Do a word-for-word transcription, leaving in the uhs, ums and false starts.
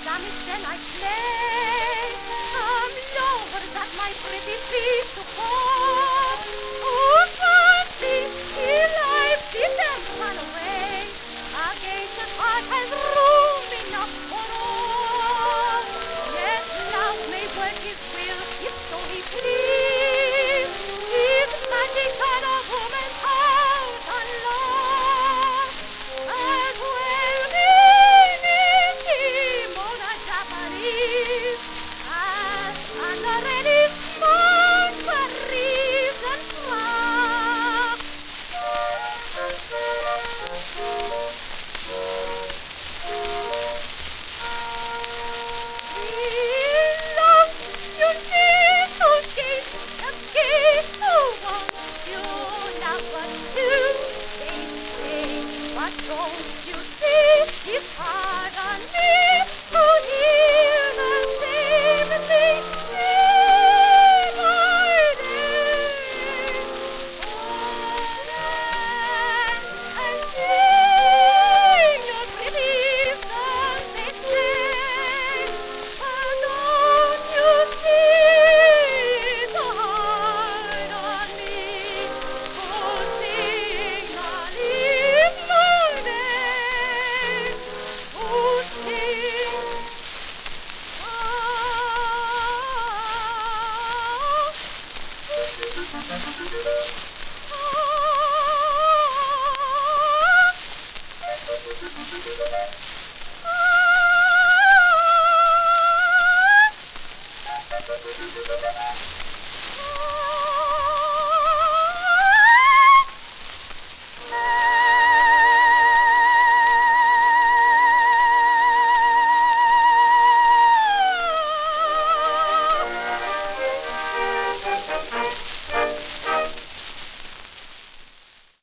damsel I slay. Come lower that my pretty feet to fall. Oh, fancy, till I've seen them run away. Against the heart has room enough for all. Yes, love may work his will, if so he please. If magic turn a woman's heart unlocked, as well meaning him on a Japanese, as already smart Paris and Prague. You need to gaze, the gaze who wants you now, but you say, say, but don't you see it's hard on me to hear the same thing day by day. Oh, and sing your pretty songs they say, but don't you see it's hard on me to sing a little day, to sing ah, ah, ah.